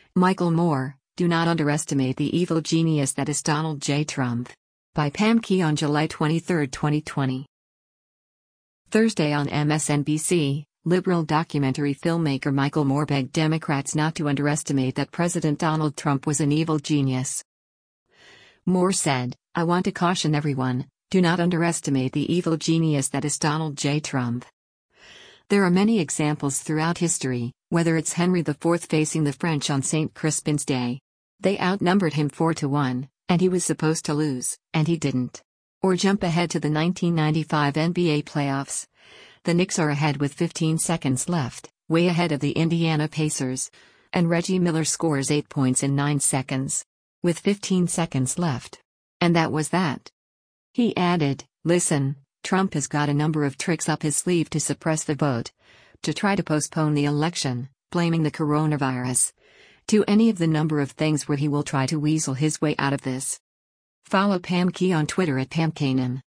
Michael Moore, do not underestimate the evil genius that is Donald J. Trump. By Pam Key on July 23, 2020. Thursday on MSNBC, liberal documentary filmmaker Michael Moore begged Democrats not to underestimate that President Donald Trump was an evil genius. Moore said, "I want to caution everyone, do not underestimate the evil genius that is Donald J. Trump. There are many examples throughout history, whether it's Henry IV facing the French on St. Crispin's Day. They outnumbered him 4-1, and he was supposed to lose, and he didn't. Or jump ahead to the 1995 NBA playoffs. The Knicks are ahead with 15 seconds left, way ahead of the Indiana Pacers. And Reggie Miller scores 8 points in 9 seconds. With 15 seconds left. And that was that." He added, "Listen, Trump has got a number of tricks up his sleeve to suppress the vote. To try to postpone the election, blaming the coronavirus. To any of the number of things where he will try to weasel his way out of this." Follow Pam Key on Twitter at PamKanan.